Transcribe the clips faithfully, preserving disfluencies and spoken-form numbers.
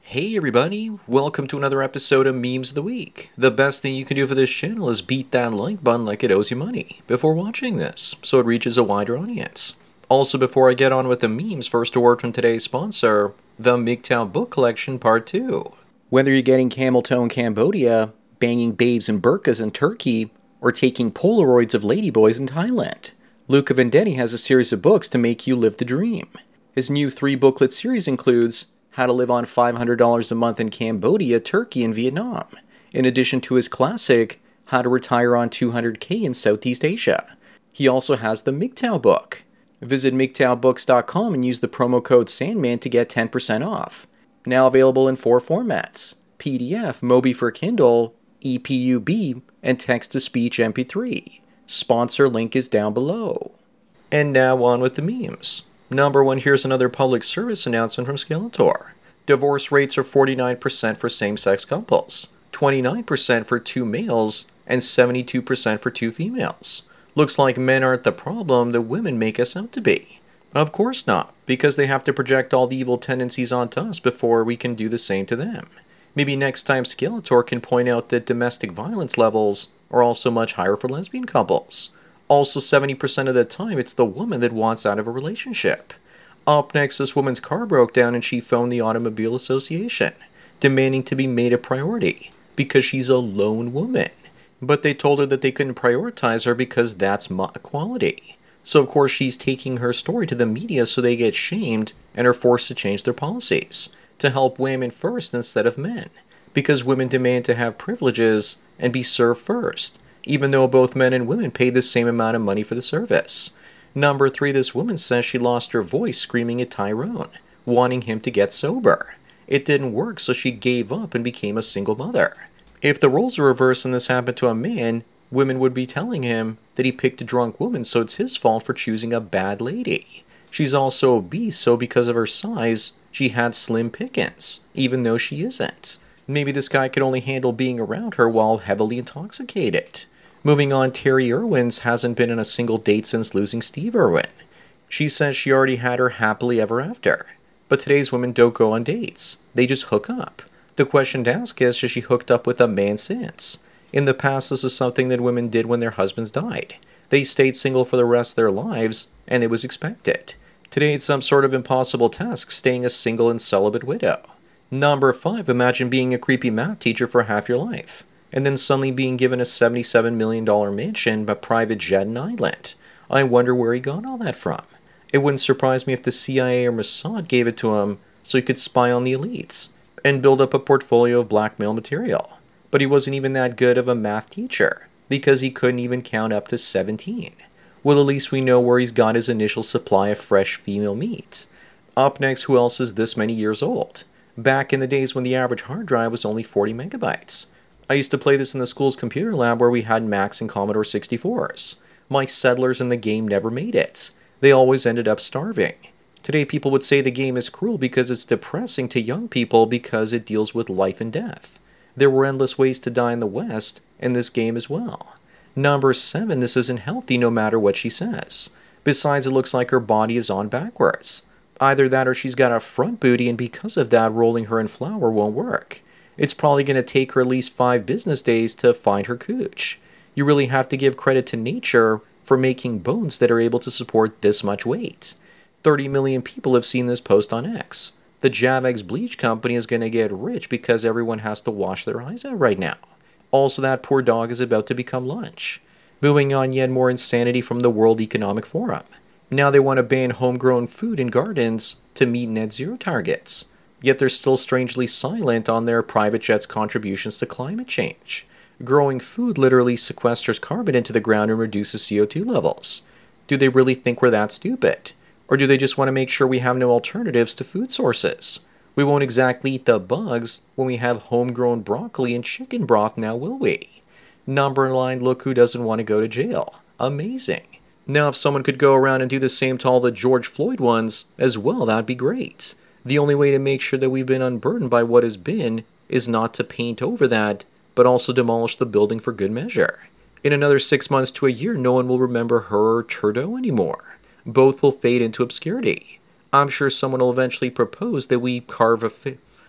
Hey everybody, welcome to another episode of Memes of the Week. The best thing you can do for this channel is beat that like button like it owes you money before watching this, so it reaches a wider audience. Also, before I get on with the memes, first a word from today's sponsor, the M G T O W Book Collection Part two. Whether you're getting camel toe in Cambodia, banging babes in burqas in Turkey, or taking Polaroids of ladyboys in Thailand, Luca Vendetti has a series of books to make you live the dream. His new three-booklet series includes How to Live on five hundred dollars a Month in Cambodia, Turkey, and Vietnam, in addition to his classic, How to Retire on two hundred K in Southeast Asia. He also has the M G T O W book. Visit M G T O W books dot com and use the promo code Sandman to get ten percent off. Now available in four formats, P D F, Mobi for Kindle, E P U B, and text-to-speech M P three. Sponsor link is down below. And now on with the memes. Number one, here's another public service announcement from Skeletor. Divorce rates are forty-nine percent for same-sex couples, twenty-nine percent for two males, and seventy-two percent for two females. Looks like men aren't the problem that women make us out to be. Of course not, because they have to project all the evil tendencies onto us before we can do the same to them. Maybe next time Skeletor can point out that domestic violence levels are also much higher for lesbian couples. Also, seventy percent of the time, it's the woman that wants out of a relationship. Up next, this woman's car broke down and she phoned the Automobile Association, demanding to be made a priority, because she's a lone woman. But they told her that they couldn't prioritize her because that's equality. So of course she's taking her story to the media so they get shamed and are forced to change their policies, to help women first instead of men, because women demand to have privileges and be served first, even though both men and women pay the same amount of money for the service. Number three, this woman says she lost her voice screaming at Tyrone, wanting him to get sober. It didn't work, so she gave up and became a single mother. If the roles were reversed and this happened to a man, women would be telling him that he picked a drunk woman, so it's his fault for choosing a bad lady. She's also obese, so because of her size, she had slim pickings, even though she isn't. Maybe this guy could only handle being around her while heavily intoxicated. Moving on, Terry Irwin's hasn't been on a single date since losing Steve Irwin. She says she already had her happily ever after. But today's women don't go on dates. They just hook up. The question to ask is, has she hooked up with a man since? In the past, this is something that women did when their husbands died. They stayed single for the rest of their lives, and it was expected. Today, it's some sort of impossible task, staying a single and celibate widow. Number five, imagine being a creepy math teacher for half your life, and then suddenly being given a seventy-seven million dollars mansion, a private jet and island. I wonder where he got all that from. It wouldn't surprise me if the C I A or Mossad gave it to him so he could spy on the elites and build up a portfolio of blackmail material. But he wasn't even that good of a math teacher, because he couldn't even count up to seventeen. Well, at least we know where he's got his initial supply of fresh female meat. Up next, who else is this many years old? Back in the days when the average hard drive was only forty megabytes. I used to play this in the school's computer lab where we had Macs and Commodore sixty-fours. My settlers in the game never made it. They always ended up starving. Today people would say the game is cruel because it's depressing to young people because it deals with life and death. There were endless ways to die in the West, and this game as well. Number seven, this isn't healthy no matter what she says. Besides, it looks like her body is on backwards. Either that or she's got a front booty, and because of that, rolling her in flour won't work. It's probably going to take her at least five business days to find her cooch. You really have to give credit to nature for making bones that are able to support this much weight. thirty million people have seen this post on X. The Javex Bleach Company is going to get rich because everyone has to wash their eyes out right now. Also, that poor dog is about to become lunch. Moving on, yet more insanity from the World Economic Forum. Now they want to ban homegrown food in gardens to meet net zero targets. Yet they're still strangely silent on their private jets' contributions to climate change. Growing food literally sequesters carbon into the ground and reduces C O two levels. Do they really think we're that stupid? Or do they just want to make sure we have no alternatives to food sources? We won't exactly eat the bugs when we have homegrown broccoli and chicken broth now, will we? Number nine, look who doesn't want to go to jail. Amazing. Now if someone could go around and do the same to all the George Floyd ones as well, that'd be great. The only way to make sure that we've been unburdened by what has been is not to paint over that, but also demolish the building for good measure. In another six months to a year, no one will remember her or Trudeau anymore. Both will fade into obscurity. I'm sure someone will eventually propose that we carve a fi-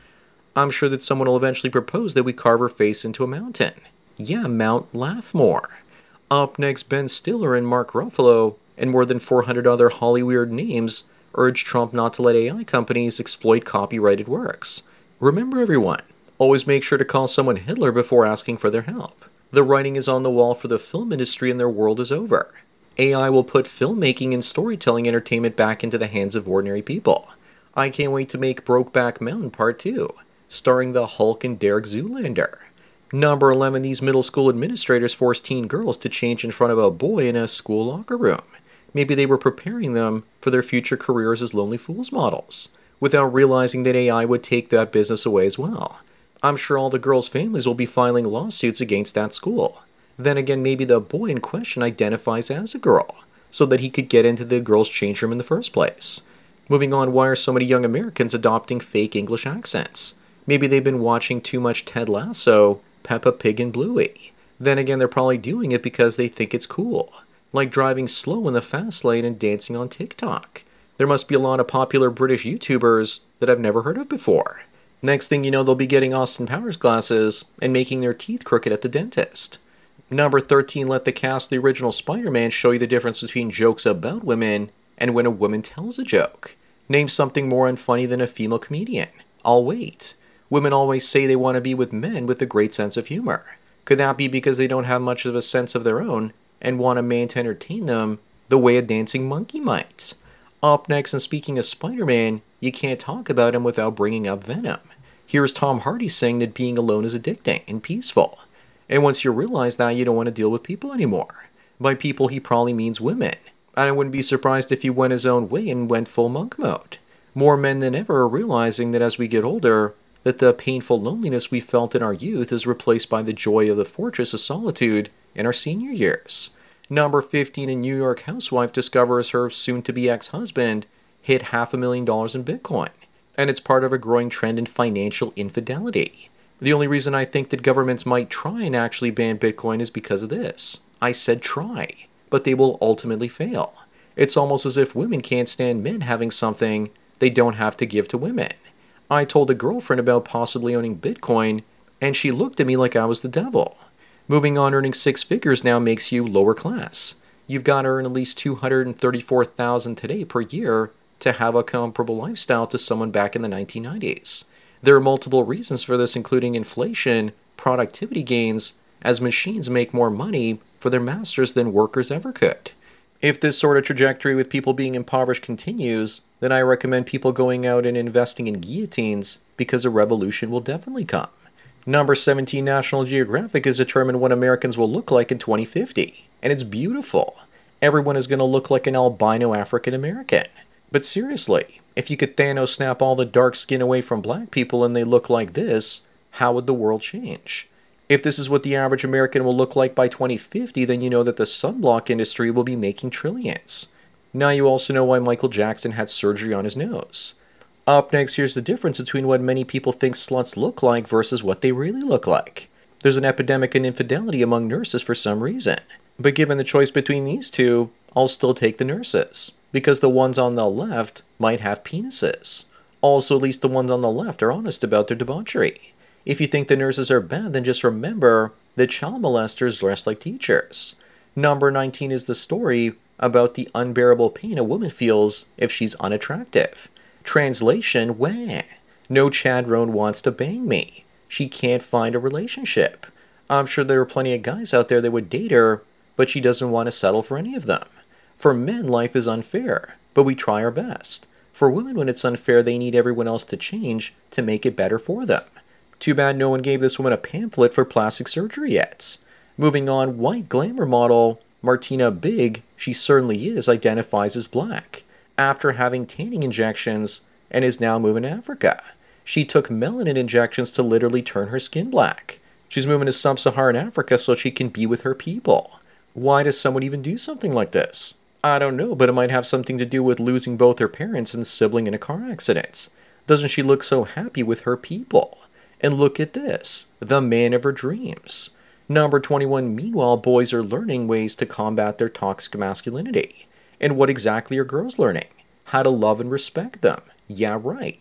I'm sure that someone will eventually propose that we carve her face into a mountain. Yeah, Mount Laughmore. Up next, Ben Stiller and Mark Ruffalo, and more than four hundred other Hollywood names, urge Trump not to let A I companies exploit copyrighted works. Remember, everyone, always make sure to call someone Hitler before asking for their help. The writing is on the wall for the film industry and their world is over. A I will put filmmaking and storytelling entertainment back into the hands of ordinary people. I can't wait to make Brokeback Mountain Part two, starring the Hulk and Derek Zoolander. Number eleven, these middle school administrators force teen girls to change in front of a boy in a school locker room. Maybe they were preparing them for their future careers as Lonely Fools models, without realizing that A I would take that business away as well. I'm sure all the girls' families will be filing lawsuits against that school. Then again, maybe the boy in question identifies as a girl, so that he could get into the girls' change room in the first place. Moving on, why are so many young Americans adopting fake English accents? Maybe they've been watching too much Ted Lasso, Peppa Pig, and Bluey. Then again, they're probably doing it because they think it's cool, like driving slow in the fast lane and dancing on TikTok. There must be a lot of popular British YouTubers that I've never heard of before. Next thing you know, they'll be getting Austin Powers glasses and making their teeth crooked at the dentist. Number thirteen, let the cast of the original Spider-Man show you the difference between jokes about women and when a woman tells a joke. Name something more unfunny than a female comedian. I'll wait. Women always say they want to be with men with a great sense of humor. Could that be because they don't have much of a sense of their own and want a man to entertain them the way a dancing monkey might? Up next, and speaking of Spider-Man, you can't talk about him without bringing up Venom. Here's Tom Hardy saying that being alone is addicting and peaceful. And once you realize that, you don't want to deal with people anymore. By people, he probably means women. And I wouldn't be surprised if he went his own way and went full monk mode. More men than ever are realizing that as we get older, that the painful loneliness we felt in our youth is replaced by the joy of the fortress of solitude in our senior years. Number fifteen, a New York housewife discovers her soon-to-be ex-husband hit half a million dollars in Bitcoin. And it's part of a growing trend in financial infidelity. The only reason I think that governments might try and actually ban Bitcoin is because of this. I said try, but they will ultimately fail. It's almost as if women can't stand men having something they don't have to give to women. I told a girlfriend about possibly owning Bitcoin, and she looked at me like I was the devil. Moving on, earning six figures now makes you lower class. You've got to earn at least two hundred thirty-four thousand dollars today per year to have a comparable lifestyle to someone back in the nineteen nineties. There are multiple reasons for this, including inflation, productivity gains, as machines make more money for their masters than workers ever could. If this sort of trajectory with people being impoverished continues, then I recommend people going out and investing in guillotines because a revolution will definitely come. Number seventeen, National Geographic has determined what Americans will look like in twenty fifty, and it's beautiful. Everyone is going to look like an albino African American. But seriously, if you could Thanos snap all the dark skin away from black people and they look like this, how would the world change? If this is what the average American will look like by twenty fifty, then you know that the sunblock industry will be making trillions. Now you also know why Michael Jackson had surgery on his nose. Up next, here's the difference between what many people think sluts look like versus what they really look like. There's an epidemic in infidelity among nurses for some reason. But given the choice between these two, I'll still take the nurses, because the ones on the left might have penises. Also, at least the ones on the left are honest about their debauchery. If you think the nurses are bad, then just remember that child molesters dress like teachers. Number nineteen is the story about the unbearable pain a woman feels if she's unattractive. Translation, wah. No Chad Roan wants to bang me. She can't find a relationship. I'm sure there are plenty of guys out there that would date her, but she doesn't want to settle for any of them. For men, life is unfair, but we try our best. For women, when it's unfair, they need everyone else to change to make it better for them. Too bad no one gave this woman a pamphlet for plastic surgery yet. Moving on, white glamour model Martina Big, she certainly is, identifies as black, after having tanning injections, and is now moving to Africa. She took melanin injections to literally turn her skin black. She's moving to sub-Saharan Africa so she can be with her people. Why does someone even do something like this? I don't know, but it might have something to do with losing both her parents and sibling in a car accident. Doesn't she look so happy with her people? And look at this, the man of her dreams. Number twenty-one, meanwhile, boys are learning ways to combat their toxic masculinity. And what exactly are girls learning? How to love and respect them. Yeah, right.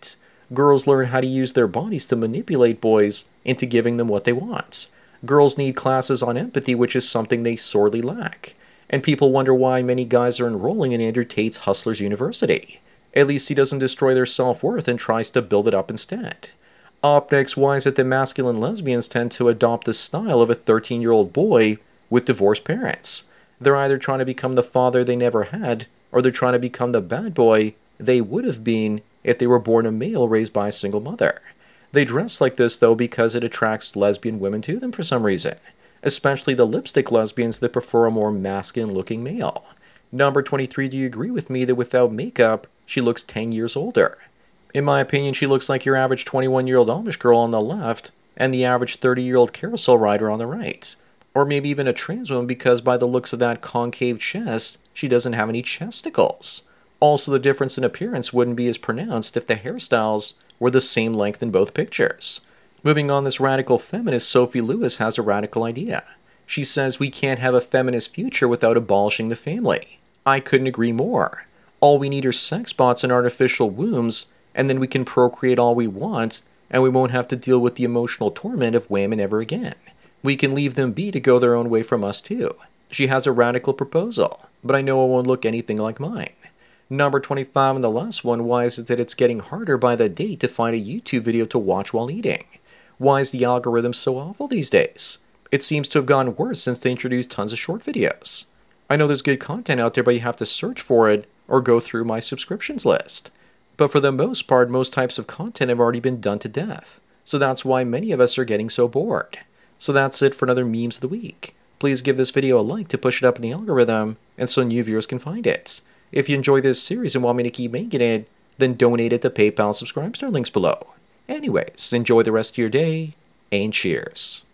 Girls learn how to use their bodies to manipulate boys into giving them what they want. Girls need classes on empathy, which is something they sorely lack. And people wonder why many guys are enrolling in Andrew Tate's Hustlers University. At least he doesn't destroy their self-worth and tries to build it up instead. Up next, why is it that masculine lesbians tend to adopt the style of a thirteen-year-old boy with divorced parents? They're either trying to become the father they never had, or they're trying to become the bad boy they would have been if they were born a male raised by a single mother. They dress like this, though, because it attracts lesbian women to them for some reason, especially the lipstick lesbians that prefer a more masculine-looking male. Number twenty-three, do you agree with me that without makeup, she looks ten years older? In my opinion, she looks like your average twenty-one-year-old Amish girl on the left and the average thirty-year-old carousel rider on the right. Or maybe even a trans woman, because by the looks of that concave chest, she doesn't have any chesticles. Also, the difference in appearance wouldn't be as pronounced if the hairstyles were the same length in both pictures. Moving on, this radical feminist Sophie Lewis has a radical idea. She says we can't have a feminist future without abolishing the family. I couldn't agree more. All we need are sex bots and artificial wombs, and then we can procreate all we want, and we won't have to deal with the emotional torment of women ever again. We can leave them be to go their own way from us too. She has a radical proposal, but I know it won't look anything like mine. Number twenty-five, and the last one, why is it that it's getting harder by the day to find a YouTube video to watch while eating? Why is the algorithm so awful these days? It seems to have gotten worse since they introduced tons of short videos. I know there's good content out there, but you have to search for it or go through my subscriptions list. But for the most part, most types of content have already been done to death. So that's why many of us are getting so bored. So that's it for another Memes of the Week. Please give this video a like to push it up in the algorithm and so new viewers can find it. If you enjoy this series and want me to keep making it, then donate it to PayPal and subscribe to our links below. Anyways, enjoy the rest of your day, and cheers.